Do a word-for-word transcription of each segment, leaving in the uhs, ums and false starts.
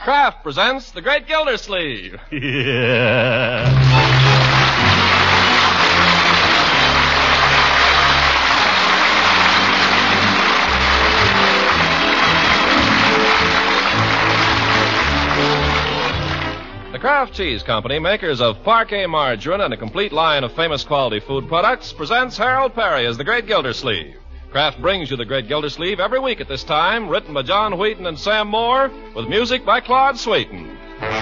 Kraft presents The Great Gildersleeve. Yeah. The Kraft Cheese Company, makers of Parquet margarine and a complete line of famous quality food products, presents Harold Perry as The Great Gildersleeve. Kraft brings you The Great Gildersleeve every week at this time, written by John Wheaton and Sam Moore, with music by Claude Sweeten.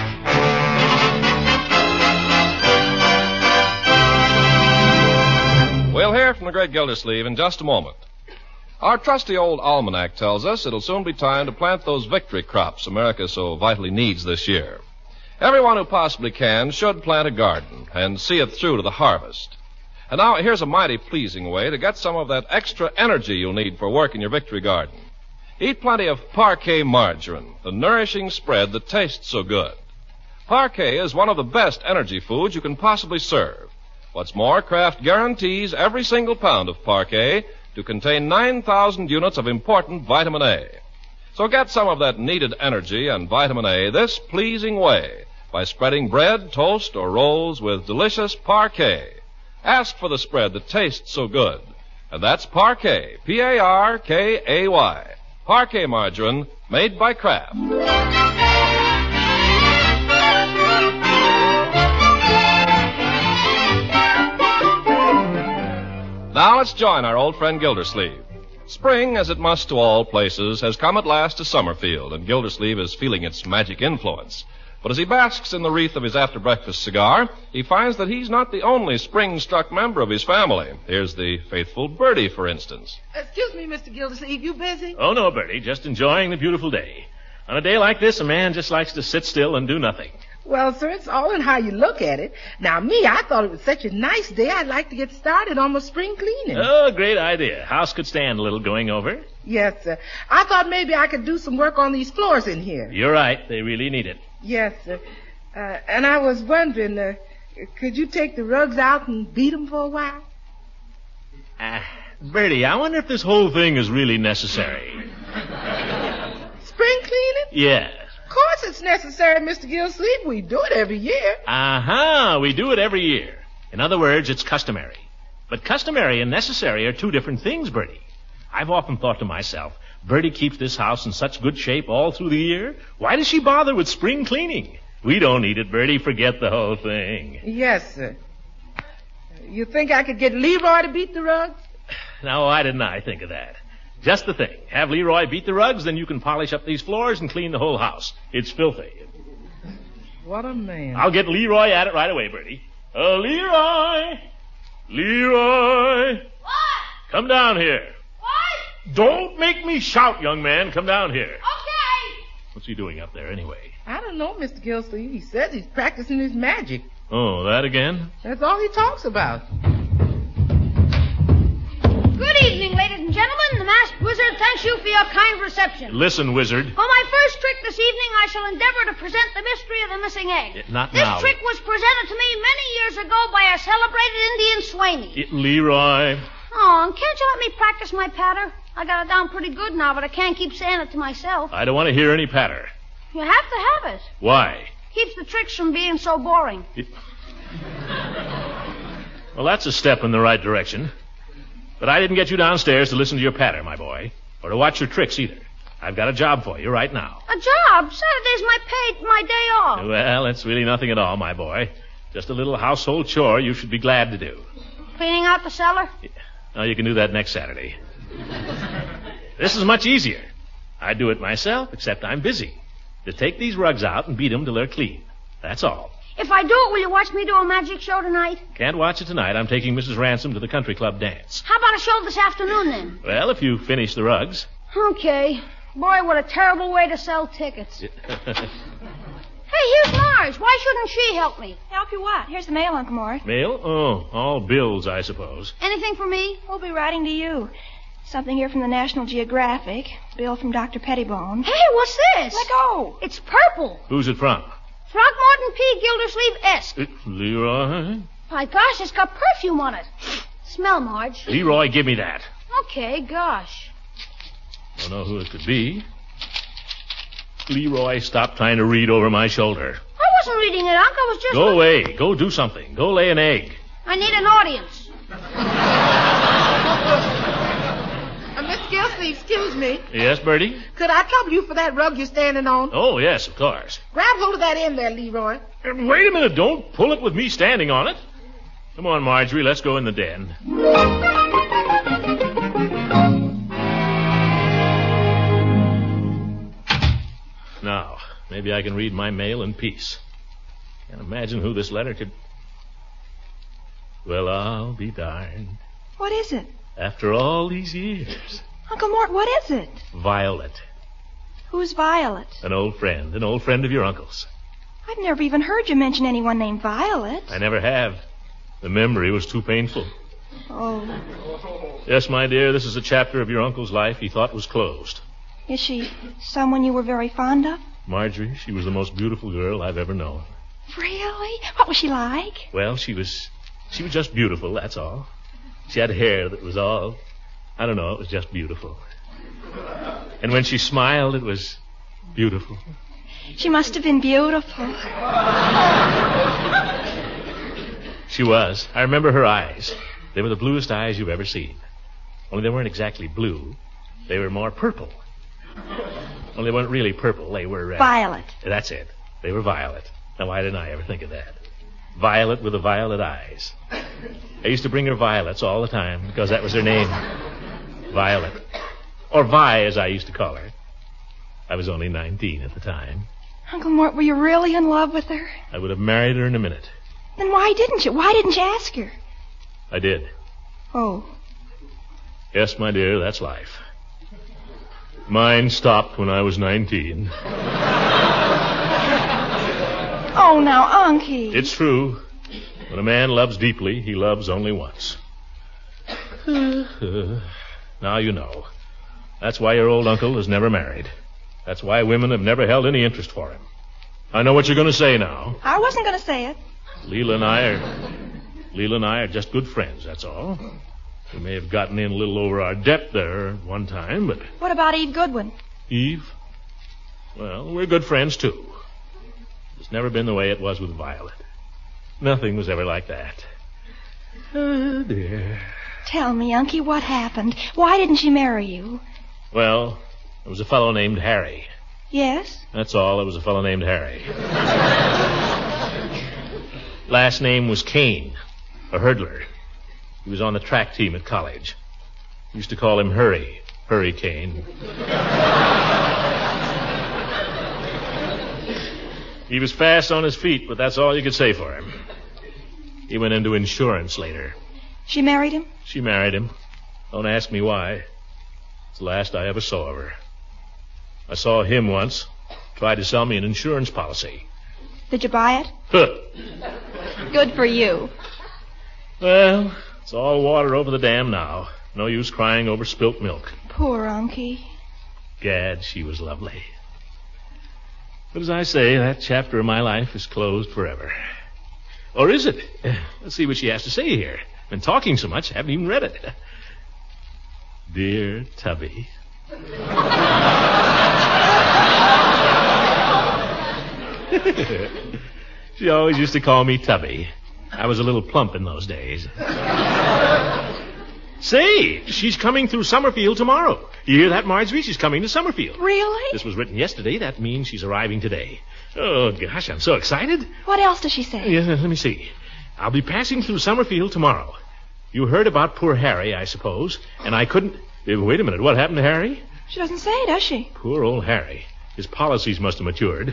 We'll hear from The Great Gildersleeve in just a moment. Our trusty old almanac tells us it'll soon be time to plant those victory crops America so vitally needs this year. Everyone who possibly can should plant a garden and see it through to the harvest. And now, here's a mighty pleasing way to get some of that extra energy you'll need for work in your victory garden. Eat plenty of Parquet margarine, the nourishing spread that tastes so good. Parquet is one of the best energy foods you can possibly serve. What's more, Kraft guarantees every single pound of Parquet to contain nine thousand units of important vitamin A. So get some of that needed energy and vitamin A this pleasing way by spreading bread, toast, or rolls with delicious Parquet. Ask for the spread that tastes so good. And that's Parquet, P A R K A Y. Parquet margarine made by Kraft. Now let's join our old friend Gildersleeve. Spring, as it must to all places, has come at last to Summerfield, and Gildersleeve is feeling its magic influence. But as he basks in the wreath of his after-breakfast cigar, he finds that he's not the only spring-struck member of his family. Here's the faithful Bertie, for instance. Excuse me, Mister Gildersleeve, you busy? Oh, no, Bertie, just enjoying the beautiful day. On a day like this, a man just likes to sit still and do nothing. Well, sir, it's all in how you look at it. Now, me, I thought it was such a nice day, I'd like to get started on my spring cleaning. Oh, great idea. House could stand a little going over. Yes, sir. I thought maybe I could do some work on these floors in here. You're right. They really need it. Yes, sir. Uh, and I was wondering, uh, could you take the rugs out and beat them for a while? Uh, Bertie, I wonder if this whole thing is really necessary. Spring cleaning? Yes. Of course it's necessary, Mister Gildersleeve. We do it every year. Uh-huh. We do it every year. In other words, it's customary. But customary and necessary are two different things, Bertie. I've often thought to myself, Bertie keeps this house in such good shape all through the year. Why does she bother with spring cleaning? We don't need it, Bertie. Forget the whole thing. Yes, sir. You think I could get Leroy to beat the rugs? Now, why didn't I think of that? Just the thing. Have Leroy beat the rugs, then you can polish up these floors and clean the whole house. It's filthy. What a man. I'll get Leroy at it right away, Bertie. Oh, Leroy! Leroy! What? Come down here. What? Don't make me shout, young man. Come down here. Okay. What's he doing up there anyway? I don't know, Mister Gildersleeve. He says he's practicing his magic. Oh, that again? That's all he talks about. Good evening, ladies and gentlemen. The masked wizard thanks you for your kind reception. Listen, wizard. For my first trick this evening, I shall endeavor to present the mystery of the missing egg. Yeah, not this now. trick was presented to me many years ago by a celebrated Indian Swaney. It, Leroy. Oh, and can't you let me practice my patter? I got it down pretty good now, but I can't keep saying it to myself. I don't want to hear any patter. You have to have it. Why? Keeps the tricks from being so boring. It... Well, that's a step in the right direction. But I didn't get you downstairs to listen to your patter, my boy, or to watch your tricks either. I've got a job for you right now. A job? Saturday's my paid, my day off. Well, it's really nothing at all, my boy. Just a little household chore you should be glad to do. Cleaning out the cellar? Now, you can do that next Saturday. This is much easier. I do it myself, except I'm busy. To take these rugs out and beat them till they're clean. That's all. If I do it, will you watch me do a magic show tonight? Can't watch it tonight. I'm taking Missus Ransom to the country club dance. How about a show this afternoon, then? Well, if you finish the rugs. Okay. Boy, what a terrible way to sell tickets. Hey, here's Marge. Why shouldn't she help me? Help you what? Here's the mail, Uncle Mort. Mail? Oh, all bills, I suppose. Anything for me? We'll be writing to you. Something here from the National Geographic. Bill from Doctor Pettibone. Hey, what's this? Let go. It's purple. Who's it from? Throckmorton P. Gildersleeve-esque. It, Leroy? My gosh, it's got perfume on it. Smell, Marge. Leroy, give me that. Okay, gosh. Don't know who it could be. Leroy, stop trying to read over my shoulder. I wasn't reading it, Unc. I was just... Go away. Go do something. Go lay an egg. I need an audience. Uh, Miss Gilsleeve, excuse me. Yes, Bertie? Could I trouble you for that rug you're standing on? Oh, yes, of course. Grab hold of that end there, Leroy. Uh, Wait a minute. Don't pull it with me standing on it. Come on, Marjorie. Let's go in the den. Now, maybe I can read my mail in peace. Can't imagine who this letter could... Well, I'll be darned. What is it? After all these years. Uncle Mort, what is it? Violet. Who's Violet? An old friend. An old friend of your uncle's. I've never even heard you mention anyone named Violet. I never have. The memory was too painful. Oh. Yes, my dear, this is a chapter of your uncle's life he thought was closed. Is she someone you were very fond of? Marjorie, she was the most beautiful girl I've ever known. Really? What was she like? Well, she was... She was just beautiful, that's all. She had hair that was all... I don't know, it was just beautiful. And when she smiled, it was beautiful. She must have been beautiful. She was. I remember her eyes. They were the bluest eyes you've ever seen. Only they weren't exactly blue. They were more purple. Only they weren't really purple. They were... Uh, Violet. That's it. They were violet. Now, why didn't I ever think of that? Violet with the violet eyes. I used to bring her violets all the time because that was her name. Violet. Or Vi, as I used to call her. I was only nineteen at the time. Uncle Mort, were you really in love with her? I would have married her in a minute. Then why didn't you? Why didn't you ask her? I did. Oh. Yes, my dear, that's life. Mine stopped when I was nineteen. Oh, now, Unky. It's true. When a man loves deeply, he loves only once. Now you know. That's why your old uncle is never married. That's why women have never held any interest for him. I know what you're going to say now. I wasn't going to say it. Leela and I are... Leela and I are just good friends, that's all. We may have gotten in a little over our depth there at one time, but... What about Eve Goodwin? Eve? Well, we're good friends, too. It's never been the way it was with Violet. Nothing was ever like that. Oh, dear. Tell me, Unky, what happened? Why didn't she marry you? Well, there was a fellow named Harry. Yes? That's all. There was a fellow named Harry. Last name was Kane, a hurdler. He was on the track team at college. We used to call him Hurry, Hurry Kane. He was fast on his feet, but that's all you could say for him. He went into insurance later. She married him? She married him. Don't ask me why. It's the last I ever saw of her. I saw him once. Tried to sell me an insurance policy. Did you buy it? Huh. Good for you. Well, it's all water over the dam now. No use crying over spilt milk. Poor Unky. Gad, she was lovely. But as I say, that chapter of my life is closed forever. Or is it? Let's see what she has to say here. Been talking so much, I haven't even read it. Dear Tubby. She always used to call me Tubby. I was a little plump in those days. Say, she's coming through Summerfield tomorrow. You hear that, Marjorie? She's coming to Summerfield. Really? This was written yesterday. That means she's arriving today. Oh, gosh, I'm so excited. What else does she say? Yeah, let me see. I'll be passing through Summerfield tomorrow. You heard about poor Harry, I suppose, and I couldn't... Uh, wait a minute, what happened to Harry? She doesn't say, does she? Poor old Harry. His policies must have matured.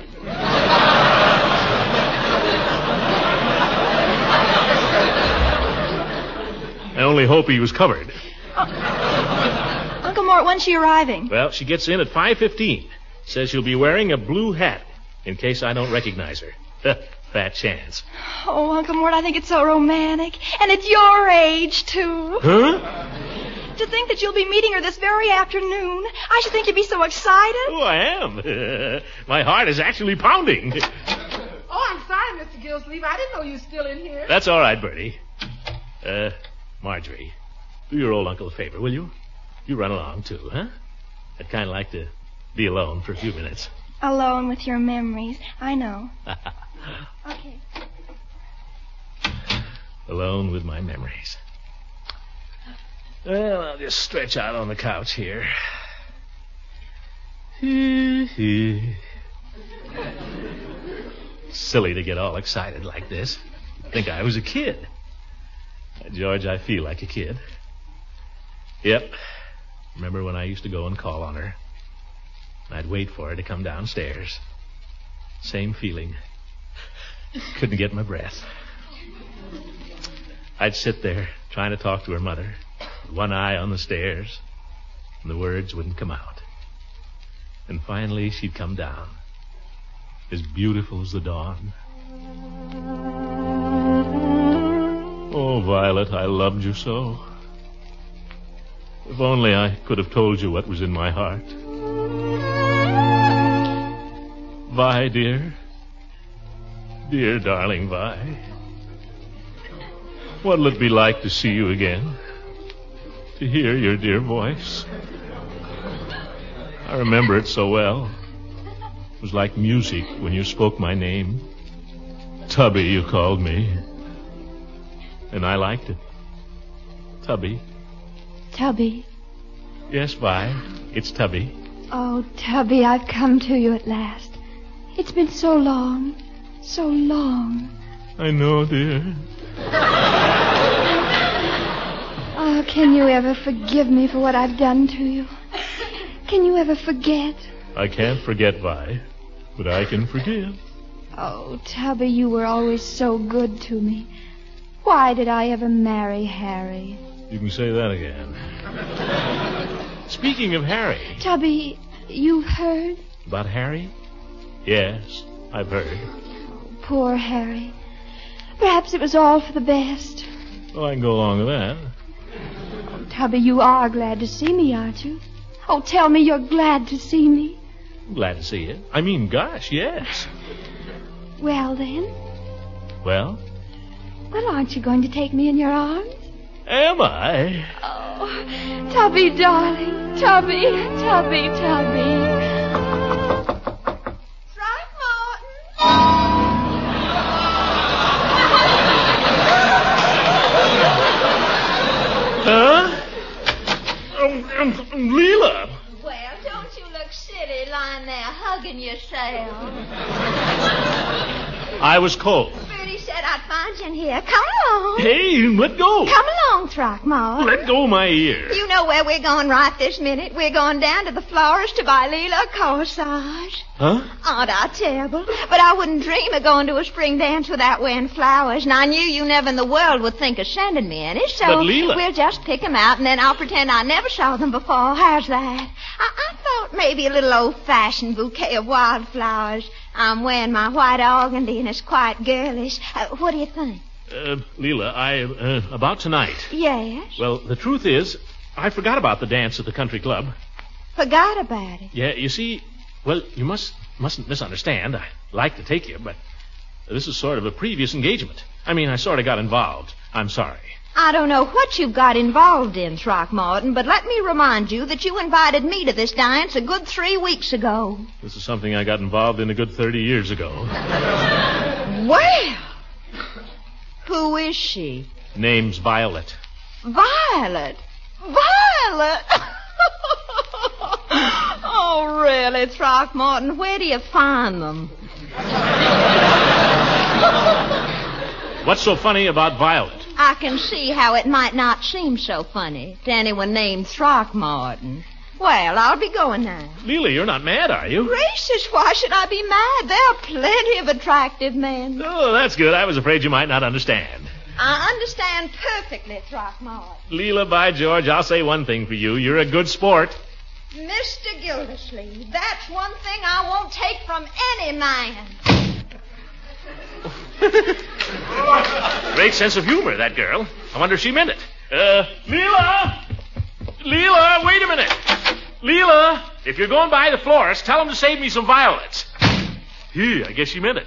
I only hope he was covered. Uh, Uncle Mort, when's she arriving? Well, she gets in at five fifteen. Says she'll be wearing a blue hat in case I don't recognize her. Fat chance. Oh, Uncle Mort, I think it's so romantic. And at your age, too. Huh? To think that you'll be meeting her this very afternoon. I should think you'd be so excited. Oh, I am. My heart is actually pounding. Oh, I'm sorry, Mister Gilsleeve. I didn't know you were still in here. That's all right, Bertie. Uh, Marjorie, do your old uncle a favor, will you? You run along, too, huh? I'd kind of like to be alone for a few minutes. Alone with your memories. I know. Okay. Alone with my memories. Well, I'll just stretch out on the couch here. Silly to get all excited like this. Think I was a kid. George, I feel like a kid. Yep. Remember when I used to go and call on her? I'd wait for her to come downstairs. Same feeling. Couldn't get my breath. I'd sit there trying to talk to her mother, with one eye on the stairs, and the words wouldn't come out. And finally she'd come down, as beautiful as the dawn. Oh, Violet, I loved you so. If only I could have told you what was in my heart. Vi, dear. Dear, darling Vi. What'll it be like to see you again? To hear your dear voice? I remember it so well. It was like music when you spoke my name. Tubby, you called me. And I liked it. Tubby. Tubby. Yes, Vi. It's Tubby. Oh, Tubby, I've come to you at last. It's been so long. So long. I know, dear. Oh, can you ever forgive me for what I've done to you? Can you ever forget? I can't forget, Vi, but I can forgive. Oh, Tubby, you were always so good to me. Why did I ever marry Harry? You can say that again. Speaking of Harry... Tubby, you've heard? About Harry? Yes, I've heard. Poor Harry. Perhaps it was all for the best. Oh, I can go along with that. Oh, Tubby, you are glad to see me, aren't you? Oh, tell me you're glad to see me. I'm glad to see you. I mean, gosh, yes. Well, then? Well? Well, aren't you going to take me in your arms? Am I? Oh, Tubby, darling. Tubby, Tubby, Tubby. Huh? Um, um, Leela. Well, don't you look silly lying there hugging yourself. I was cold. Bertie said I'd find you in here. Come along. Hey, let go. Come along, Throckmorton. Let go of my ear. You know where we're going right this minute. We're going down to the florist to buy Leela a corsage. Huh? Aren't I terrible? But I wouldn't dream of going to a spring dance without wearing flowers, and I knew you never in the world would think of sending me any, so But, Leela... we'll just pick them out, and then I'll pretend I never saw them before. How's that? I, I thought maybe a little old-fashioned bouquet of wildflowers. I'm wearing my white organdy, and it's quite girlish. Uh, what do you think? Uh, Leela, I, uh, about tonight. Yes? Well, the truth is, I forgot about the dance at the country club. Forgot about it? Yeah, you see, well, you must, mustn't misunderstand. I'd like to take you, but this is sort of a previous engagement. I mean, I sort of got involved. I'm sorry. I don't know what you got involved in, Throckmorton, but let me remind you that you invited me to this dance a good three weeks ago. This is something I got involved in a good thirty years ago. Well, who is she? Name's Violet. Violet? Violet? Oh, really, Throckmorton, where do you find them? What's so funny about Violet? I can see how it might not seem so funny to anyone named Throckmorton. Well, I'll be going now. Leela, you're not mad, are you? Gracious, why should I be mad? There are plenty of attractive men. Oh, that's good. I was afraid you might not understand. I understand perfectly, Throckmorton. Leela, by George, I'll say one thing for you. You're a good sport. Mister Gildersleeve, that's one thing I won't take from any man. Great sense of humor, that girl. I wonder if she meant it. Uh, Leela! Leela, wait a minute. Leela, if you're going by the florist, tell him to save me some violets. Gee, I guess she meant it.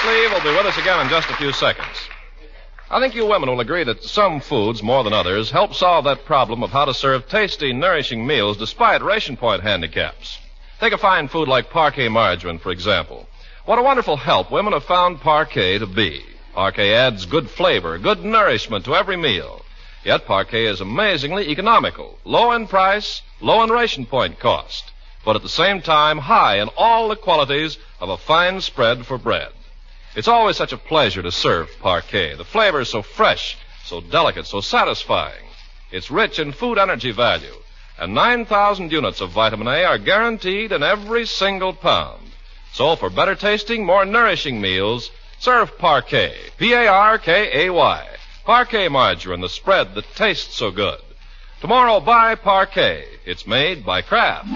Gildersleeve will be with us again in just a few seconds. I think you women will agree that some foods, more than others, help solve that problem of how to serve tasty, nourishing meals despite ration point handicaps. Take a fine food like Parquet margarine, for example. What a wonderful help women have found Parquet to be. Parquet adds good flavor, good nourishment to every meal. Yet Parquet is amazingly economical, low in price, low in ration point cost, but at the same time high in all the qualities of a fine spread for bread. It's always such a pleasure to serve Parquet. The flavor is so fresh, so delicate, so satisfying. It's rich in food energy value, and nine thousand units of vitamin A are guaranteed in every single pound. So for better tasting, more nourishing meals, serve Parquet. P A R K A Y. Parquet margarine, the spread that tastes so good. Tomorrow, buy Parquet. It's made by Kraft.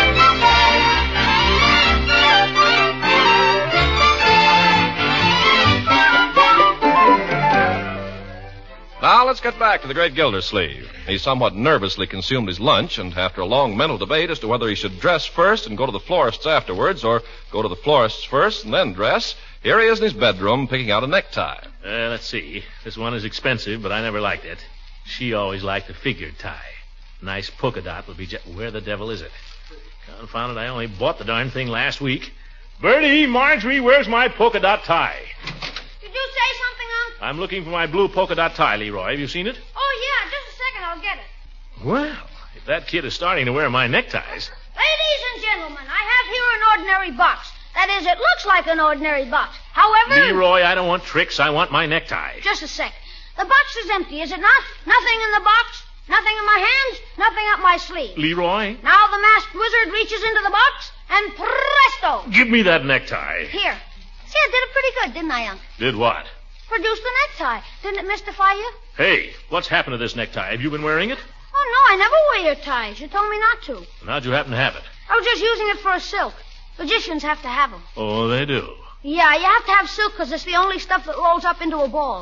Now, let's get back to the great Gildersleeve. He somewhat nervously consumed his lunch, and after a long mental debate as to whether he should dress first and go to the florist's afterwards, or go to the florist's first and then dress, here he is in his bedroom picking out a necktie. Uh, let's see. This one is expensive, but I never liked it. She always liked a figured tie. Nice polka dot would be just... Where the devil is it? Confound it, I only bought the darn thing last week. Bertie, Marjorie, where's my polka dot tie? Did you say something, Unc? I'm looking for my blue polka dot tie, Leroy. Have you seen it? Oh, yeah. Just a second. I'll get it. Well, if that kid is starting to wear my neckties... Ladies and gentlemen, I have here an ordinary box. That is, it looks like an ordinary box. However... Leroy, I don't want tricks. I want my necktie. Just a sec. The box is empty, is it not? Nothing in the box? Nothing in my hands? Nothing up my sleeve. Leroy? Now the masked wizard reaches into the box, and presto! Give me that necktie. Here. See, I did it pretty good, didn't I, Unc? Did what? Produced the necktie. Didn't it mystify you? Hey, what's happened to this necktie? Have you been wearing it? Oh, no, I never wear your ties. You told me not to. How'd you happen to have it? I was just using it for a silk. Magicians have to have them. Oh, they do. Yeah, you have to have silk because it's the only stuff that rolls up into a ball.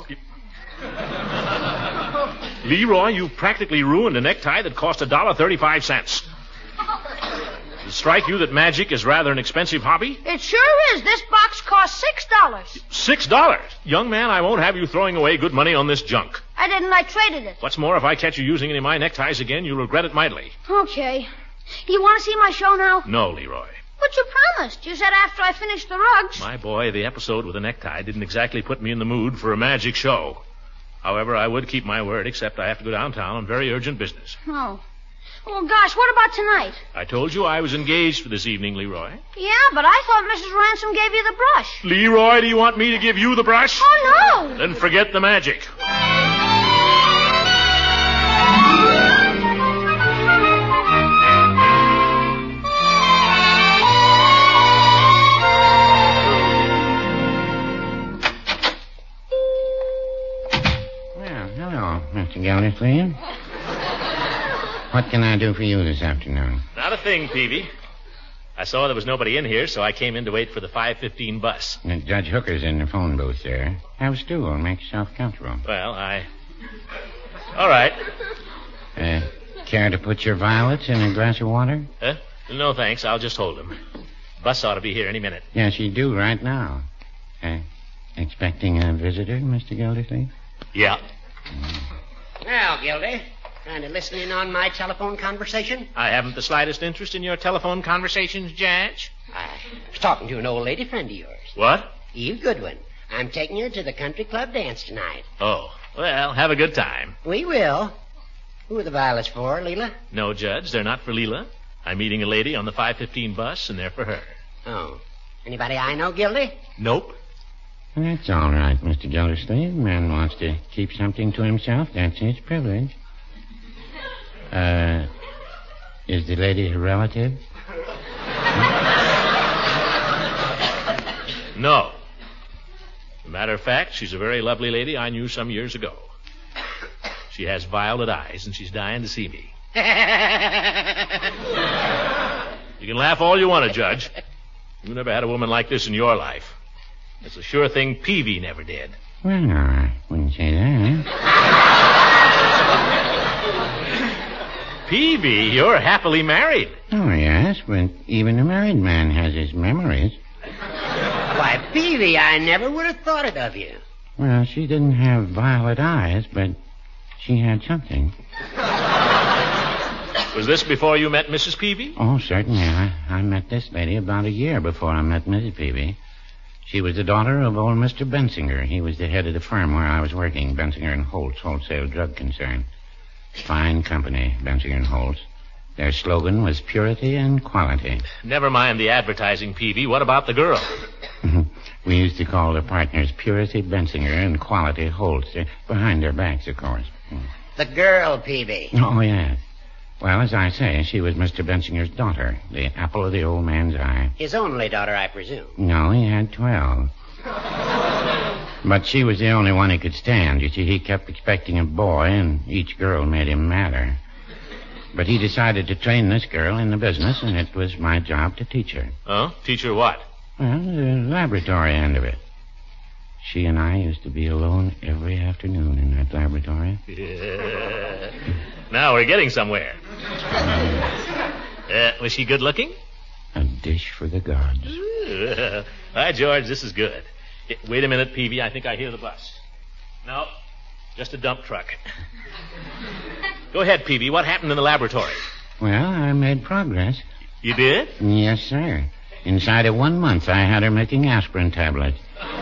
Leroy, you practically ruined a necktie that cost a dollar thirty-five cents. Does it strike you that magic is rather an expensive hobby? It sure is. This box costs six dollars. Six dollars? Young man, I won't have you throwing away good money on this junk. I didn't. I traded it. What's more, if I catch you using any of my neckties again, you'll regret it mightily. Okay. You want to see my show now? No, Leroy. But you promised. You said after I finished the rugs. My boy, the episode with the necktie didn't exactly put me in the mood for a magic show. However, I would keep my word, except I have to go downtown on very urgent business. Oh. Oh, gosh, what about tonight? I told you I was engaged for this evening, Leroy. Yeah, but I thought Missus Ransom gave you the brush. Leroy, do you want me to give you the brush? Oh, no. Then forget the magic. Mister Gildersleeve. What can I do for you this afternoon? Not a thing, Peavy. I saw there was nobody in here, so I came in to wait for the five fifteen bus. And Judge Hooker's in the phone booth there. Have a stool and make yourself comfortable. Well, I... All right. Uh, care to put your violets in a glass of water? Huh? No, thanks. I'll just hold them. Bus ought to be here any minute. Yes, you do right now. Uh, expecting a visitor, Mister Gildersleeve? Yeah. Mm. Well, Gildy, trying to listen in on my telephone conversation? I haven't the slightest interest in your telephone conversations, Judge. I was talking to an old lady friend of yours. What? Eve Goodwin. I'm taking her to the country club dance tonight. Oh, well, have a good time. We will. Who are the violets for, Leela? No, Judge, they're not for Leela. I'm meeting a lady on the five fifteen bus, and they're for her. Oh. Anybody I know, Gildy? Nope. That's all right, Mister Gildersleeve. Man wants to keep something to himself. That's his privilege. Uh, is the lady a relative? No. As a matter of fact, she's a very lovely lady I knew some years ago. She has violet eyes, and she's dying to see me. You can laugh all you want to, Judge. You never had a woman like this in your life. It's a sure thing Peavy never did. Well, no, I wouldn't say that. Peavy, you're happily married. Oh, yes, but even a married man has his memories. Why, Why, Peavy, I never would have thought it of you. Well, she didn't have violet eyes, but she had something. Was this before you met Missus Peavy? Oh, certainly. I, I met this lady about a year before I met Missus Peavy. She was the daughter of old Mister Bensinger. He was the head of the firm where I was working, Bensinger and Holtz, wholesale drug concern. Fine company, Bensinger and Holtz. Their slogan was purity and quality. Never mind the advertising, Peavy. What about the girl? We used to call the partners Purity Bensinger and Quality Holtz. They're behind their backs, of course. The girl, Peavy. Oh, yes. Well, as I say, she was Mister Bensinger's daughter, the apple of the old man's eye. His only daughter, I presume. No, he had twelve. But she was the only one he could stand. You see, he kept expecting a boy, and each girl made him madder. But he decided to train this girl in the business, and it was my job to teach her. Oh? Teach her what? Well, the laboratory end of it. She and I used to be alone every afternoon in that laboratory. Yeah. Now we're getting somewhere. Uh, was she good looking? A dish for the gods. Uh, Hi, George. This is good. Wait a minute, Peavy. I think I hear the bus. No, just a dump truck. Go ahead, Peavy. What happened in the laboratory? Well, I made progress. You did? Yes, sir. Inside of one month, I had her making aspirin tablets.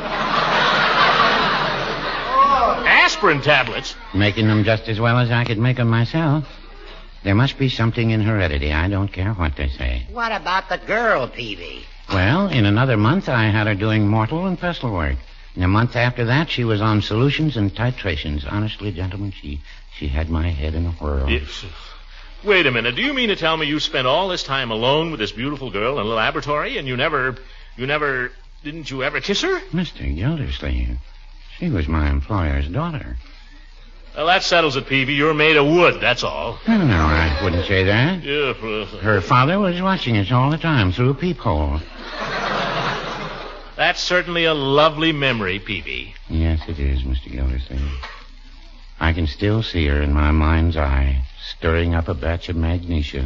Aspirin tablets? Making them just as well as I could make them myself. There must be something in heredity. I don't care what they say. What about the girl, Peavy? Well, in another month, I had her doing mortal and pestle work. In a month after that, she was on solutions and titrations. Honestly, gentlemen, she she had my head in a whirl. Yes. Wait a minute. Do you mean to tell me you spent all this time alone with this beautiful girl in the laboratory, and you never, you never, didn't you ever kiss her? Mister Gildersleeve, she was my employer's daughter. Well, that settles it, Peavy. You're made of wood, that's all. No, no, I wouldn't say that. Yeah, well, her father was watching us all the time through a peephole. That's certainly a lovely memory, Peavy. Yes, it is, Mister Gildersleeve. I can still see her in my mind's eye, stirring up a batch of magnesia.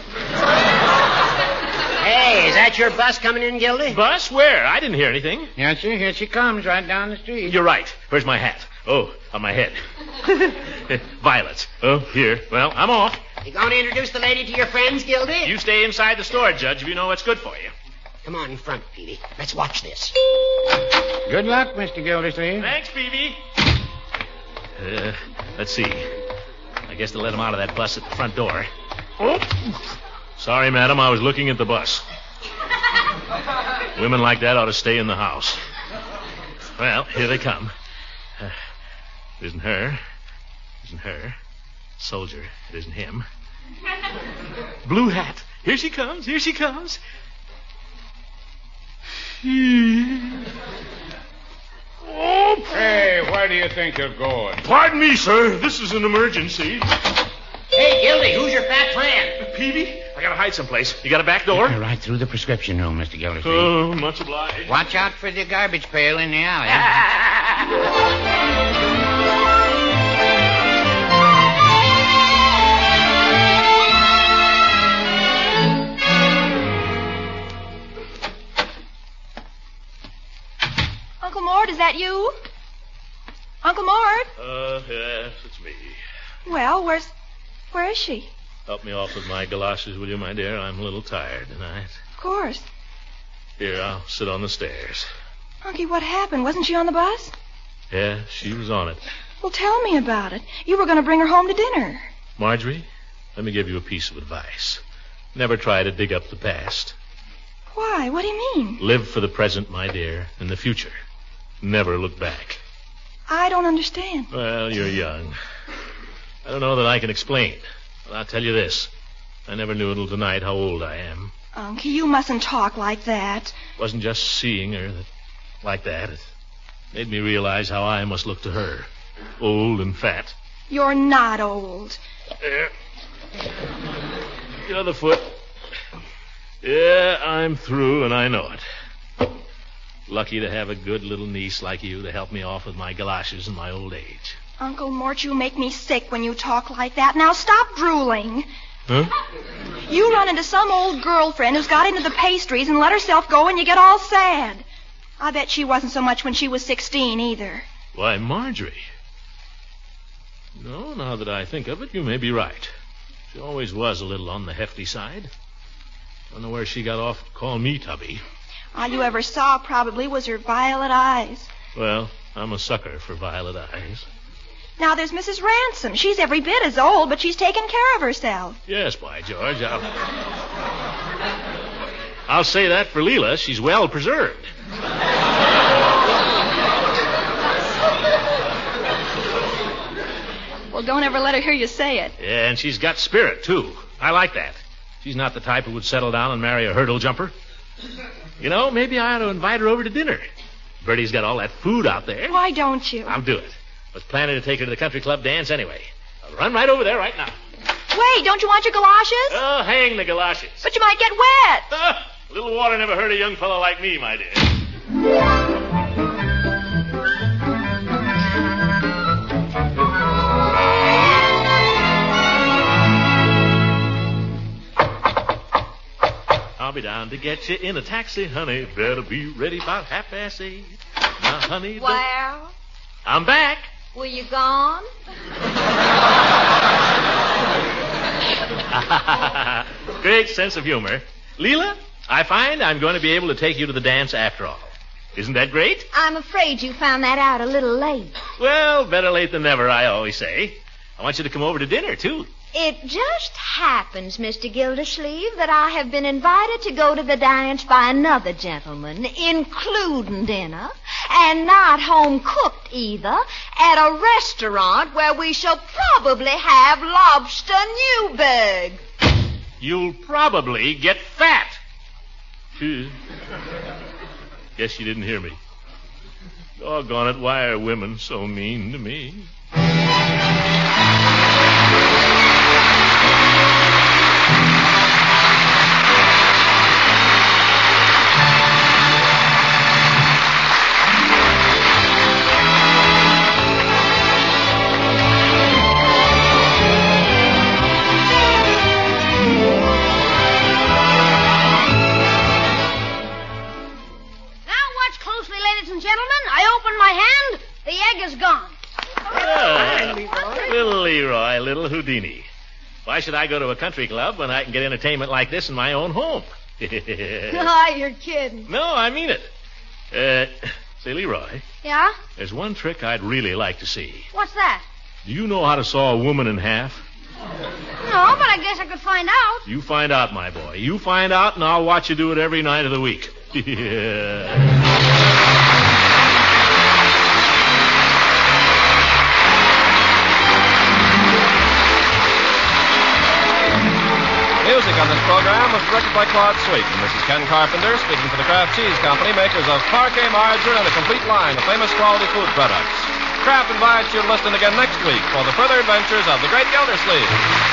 Hey, is that your bus coming in, Gildy? Bus? Where? I didn't hear anything. Yes, sir. Here she comes, right down the street. You're right. Where's my hat? Oh, on my head. Violets. Oh, here. Well, I'm off. You going to introduce the lady to your friends, Gildy? You stay inside the store, Judge, if you know what's good for you. Come on in front, Peavy. Let's watch this. Good luck, Mister Gildersleeve. Thanks, Peavy. Uh, let's see. I guess they'll let him out of that bus at the front door. Oh. Sorry, madam, I was looking at the bus. Women like that ought to stay in the house. Well, here they come. Uh, it isn't her. It isn't her. Soldier. It isn't him. Blue hat. Here she comes. Here she comes. Oh, hey, where do you think you're going? Pardon me, sir. This is an emergency. Hey, Gildy, who's your fat friend? Peavy, I gotta hide someplace. You got a back door? Yeah, right through the prescription room, Mister Gildersleeve. Oh, much obliged. Watch out for the garbage pail in the alley. Uncle Mort, is that you? Uncle Mort? Uh, yes, it's me. Well, where's... where is she? Help me off with my galoshes, will you, my dear? I'm a little tired tonight. Of course. Here, I'll sit on the stairs. Unky, what happened? Wasn't she on the bus? Yeah, she was on it. Well, tell me about it. You were going to bring her home to dinner. Marjorie, let me give you a piece of advice. Never try to dig up the past. Why? What do you mean? Live for the present, my dear, and the future. Never look back. I don't understand. Well, you're young. I don't know that I can explain. But I'll tell you this. I never knew until tonight how old I am. Unky, you mustn't talk like that. It wasn't just seeing her that, like that. It made me realize how I must look to her. Old and fat. You're not old. There. The other foot. Yeah, I'm through, and I know it. Lucky to have a good little niece like you to help me off with my galoshes in my old age. Uncle Mort, you make me sick when you talk like that. Now stop drooling. Huh? You run into some old girlfriend who's got into the pastries and let herself go and you get all sad. I bet she wasn't so much when she was sixteen, either. Why, Marjorie. No, now that I think of it, you may be right. She always was a little on the hefty side. Don't know where she got off to call me Tubby. All you ever saw probably was her violet eyes. Well, I'm a sucker for violet eyes. Now there's Missus Ransom. She's every bit as old, but she's taken care of herself. Yes, by George, I'll... I'll say that for Leela. She's well preserved. Well, don't ever let her hear you say it. Yeah, and she's got spirit, too. I like that. She's not the type who would settle down and marry a hurdle jumper. You know, maybe I ought to invite her over to dinner. Bertie's got all that food out there. Why don't you? I'll do it. Was planning to take her to the country club dance anyway. I'll run right over there right now. Wait, don't you want your galoshes? Oh, hang the galoshes. But you might get wet. Uh, little water never hurt a young fellow like me, my dear. I'll be down to get you in a taxi, honey. Better be ready about half past eight. Now, honey... Well? Don't... I'm back. Were you gone? Great sense of humor. Leela, I find I'm going to be able to take you to the dance after all. Isn't that great? I'm afraid you found that out a little late. Well, better late than never, I always say. I want you to come over to dinner, too. It just happens, Mister Gildersleeve, that I have been invited to go to the dance by another gentleman, including dinner, and not home-cooked either, at a restaurant where we shall probably have lobster Newburg. You'll probably get fat. Guess you didn't hear me. Doggone it, why are women so mean to me? Little Leroy, little Houdini. Why should I go to a country club when I can get entertainment like this in my own home? Oh, you're kidding. No, I mean it. Uh, say, Leroy. Yeah? There's one trick I'd really like to see. What's that? Do you know how to saw a woman in half? No, but I guess I could find out. You find out, my boy. You find out, and I'll watch you do it every night of the week. Music on this program was directed by Claude Sweet, and this is Ken Carpenter speaking for the Kraft Cheese Company, makers of Parquet Margarine and a complete line of famous quality food products. Kraft invites you to listen again next week for the further adventures of the Great Gildersleeve.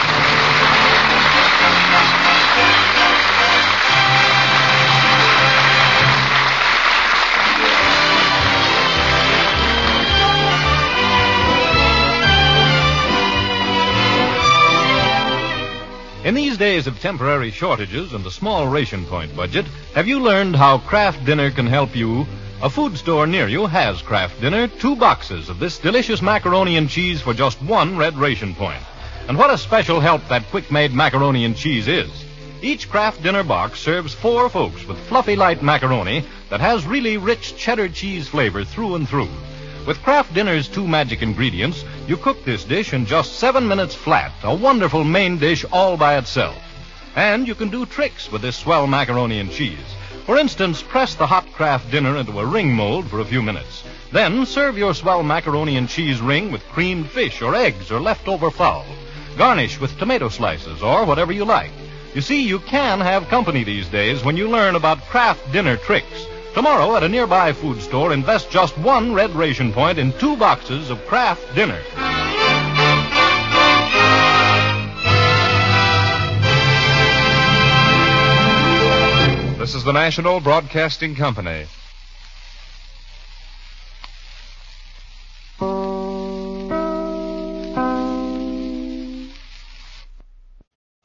In these days of temporary shortages and a small ration point budget, have you learned how Kraft Dinner can help you? A food store near you has Kraft Dinner, two boxes of this delicious macaroni and cheese for just one red ration point. And what a special help that quick-made macaroni and cheese is. Each Kraft Dinner box serves four folks with fluffy light macaroni that has really rich cheddar cheese flavor through and through. With Kraft Dinner's two magic ingredients, you cook this dish in just seven minutes flat, a wonderful main dish all by itself. And you can do tricks with this swell macaroni and cheese. For instance, press the hot Kraft Dinner into a ring mold for a few minutes. Then serve your swell macaroni and cheese ring with creamed fish or eggs or leftover fowl. Garnish with tomato slices or whatever you like. You see, you can have company these days when you learn about Kraft Dinner tricks. Tomorrow at a nearby food store, invest just one red ration point in two boxes of Kraft Dinner. This is the National Broadcasting Company.